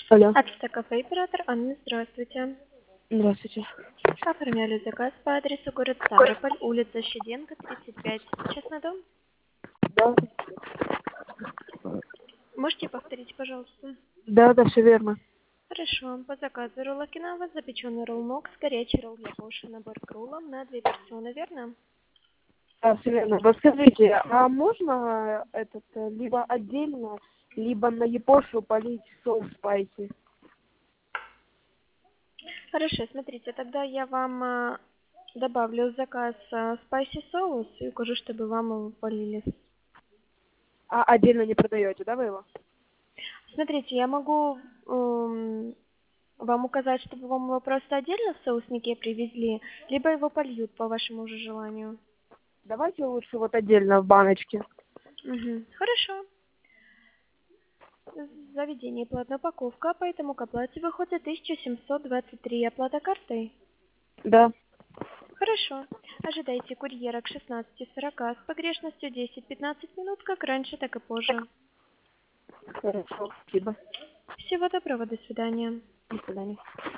Алло, Ачта кафе, оператор Анна, здравствуйте. здравствуйте. Оформляли заказ по адресу город Ставрополь, улица Щеденко, 35. Частный дом? Да, Можете повторить, пожалуйста? да, все верно. Хорошо. По заказу ролл Окинава, запеченный ролл Мокс, горячий ролл для Боши, набор к роллам на 2 персоны, верно? Да, все верно. Подскажите, а можно либо отдельно, либо на япошу полить соус спайси? Хорошо, смотрите, тогда я вам добавлю в заказ спайси соус и укажу, чтобы вам его полили. А отдельно не продаете, да, вы его? Смотрите, я могу вам указать, чтобы вам его просто отдельно в соуснике привезли, либо его польют по вашему же желанию. Давайте лучше вот отдельно в баночке. Мгм. Хорошо. Заведение платная упаковка, поэтому к оплате выходит 1723. Оплата картой? Да, Хорошо. Ожидайте курьера к 16:40 с погрешностью 10-15 минут, как раньше, так и позже. хорошо, спасибо. Всего доброго, до свидания. До свидания.